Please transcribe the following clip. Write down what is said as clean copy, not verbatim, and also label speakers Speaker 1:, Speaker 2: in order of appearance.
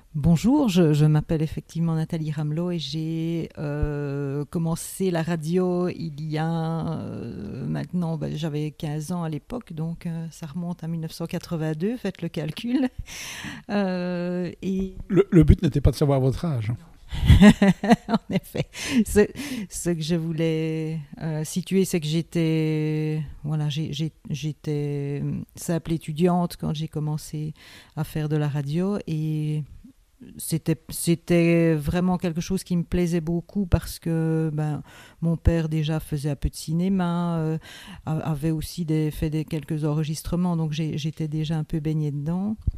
Speaker 1: Bonjour, je m'appelle effectivement Nathalie Ramelot et j'ai commencé la radio il y a maintenant, j'avais 15 ans à l'époque, donc ça remonte à 1982, faites le calcul. Et
Speaker 2: Le but n'était pas de savoir votre âge.
Speaker 1: en effet, ce, ce que je voulais situer, c'est que j'étais simple étudiante quand j'ai commencé à faire de la radio et c'était vraiment quelque chose qui me plaisait beaucoup parce que mon père déjà faisait un peu de cinéma, avait aussi fait quelques enregistrements, donc j'étais déjà un peu baignée dedans.